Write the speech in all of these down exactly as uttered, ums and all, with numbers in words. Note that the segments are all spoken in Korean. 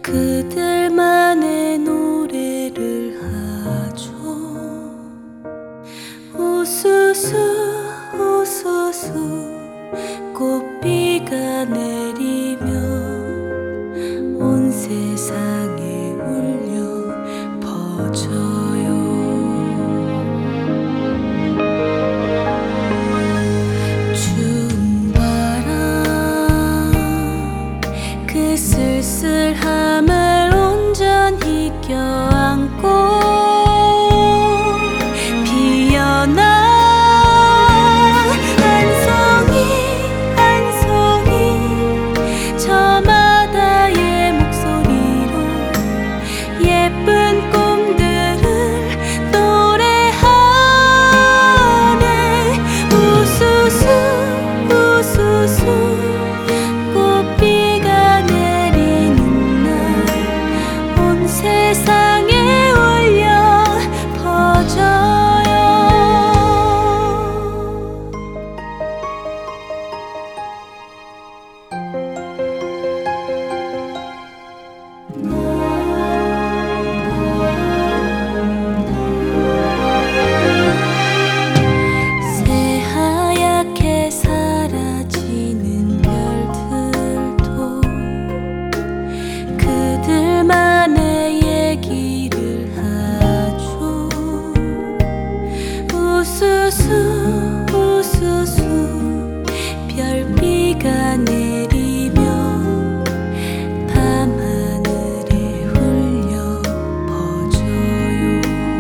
그들만의 노래를 하죠. 우수수 우수수 꽃비가 내리면 온 세상에 울려 퍼져요. 추운 바람 그 쓸쓸함을 온전히 껴안고 피어나 예쁜 꿈들을 노래하네. 우수수 우수수 꽃비가 내리는 날 온 세상에 울려 퍼져요. 사라지는 별들도 그들만의 얘기를 하죠. 우수수 우수수 별비가 내리면 밤하늘에 울려 퍼져요.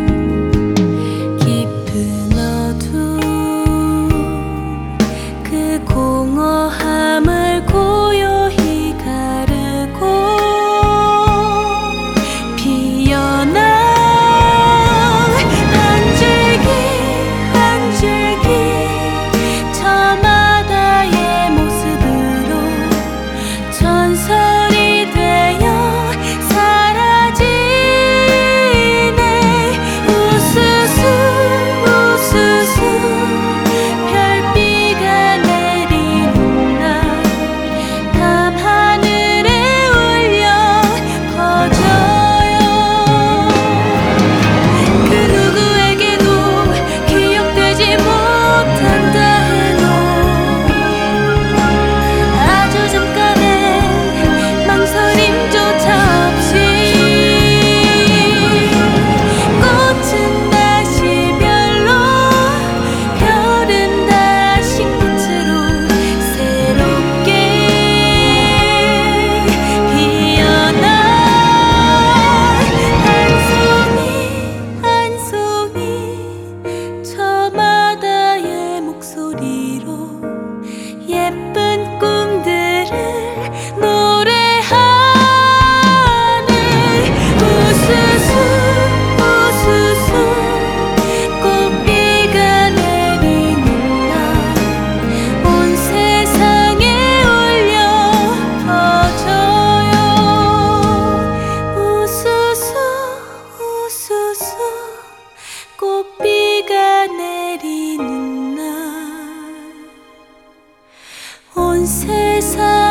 깊은 어둠 그 공허함을 고요히 가르고 피어나 한 줄기 한 줄기 저마다의 모습으로 전설이 되어 사라지네. 우수수 우수수 별비가 내리는 날 밤하늘에 울려 퍼져요. 그 누구에게도 기억되지 못한다 해도 아주 잠깐의 망설임조차 없이 꽃은 다시 별로 별은 다시 꽃으로 새롭게 피어나 한 송이 한 송이 저마다의 목소리로 예쁜 꿈들을 노래하네. 우수수 우수수 꽃비가 내리는 날 온 세상에 울려 퍼져요. 우수수 우수수 꽃비가 내리는 날 온 세상